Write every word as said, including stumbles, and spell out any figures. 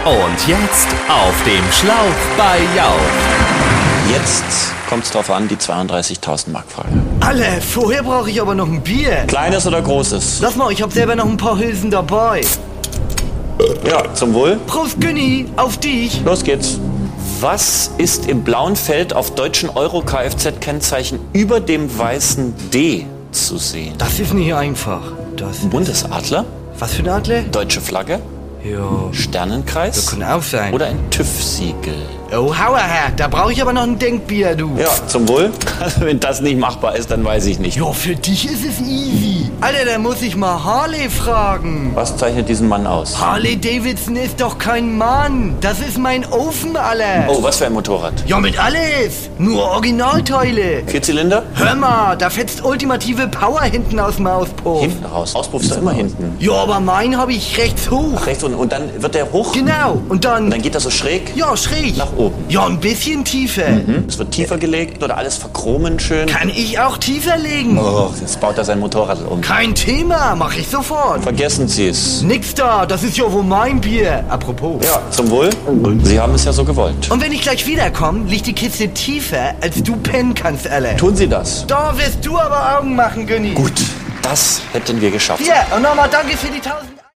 Und jetzt auf dem Schlauch bei Jauch. Jetzt kommt es drauf an, die zweiunddreißigtausend Mark Frage. Alle, vorher brauche ich aber noch ein Bier. Kleines oder großes? Lass mal, ich hab selber noch ein paar Hülsen dabei. Ja, zum Wohl. Prost, Günni, auf dich. Los geht's. Was ist im blauen Feld auf deutschen Euro-Kfz-Kennzeichen über dem weißen D zu sehen? Das ist nicht einfach. Das Bundesadler? Was für ein Adler? Deutsche Flagge? Ja, Sternenkreis? das kann auch sein. Oder ein TÜV-Siegel? Oh, Hauerherr, da brauche ich aber noch ein Denkbier, du. Ja, zum Wohl. Also wenn das nicht machbar ist, dann weiß ich nicht. Ja, für dich ist es easy. Alter, da muss ich mal Harley fragen. Was zeichnet diesen Mann aus? Harley Davidson ist doch kein Mann. Das ist mein Ofen, Alter. Oh, was für ein Motorrad? Ja, mit alles. Nur Originalteile. Vierzylinder? Hör mal, da fetzt ultimative Power hinten aus dem Auspuff. Hinten raus. Auspuff ist doch immer hinten. Ja, aber meinen habe ich rechts hoch. Ach, rechts unten. Und dann wird der hoch? Genau. Und dann... Und dann geht das so schräg? Ja, schräg. Nach oben. Ja, ein bisschen tiefer. Mhm. Es wird tiefer gelegt oder alles verchromen schön? Kann ich auch tiefer legen? Oh, jetzt baut er sein Motorrad um. Kein Thema, mach ich sofort. Vergessen Sie es. Nix da, das ist ja wohl mein Bier. Apropos. Ja, zum Wohl. Sie haben es ja so gewollt. Und wenn ich gleich wiederkomme, liegt die Kiste tiefer, als du pennen kannst, Alter. Tun Sie das. Da wirst du aber Augen machen, Günni. Gut, das hätten wir geschafft. Hier, und nochmal danke für die tausend...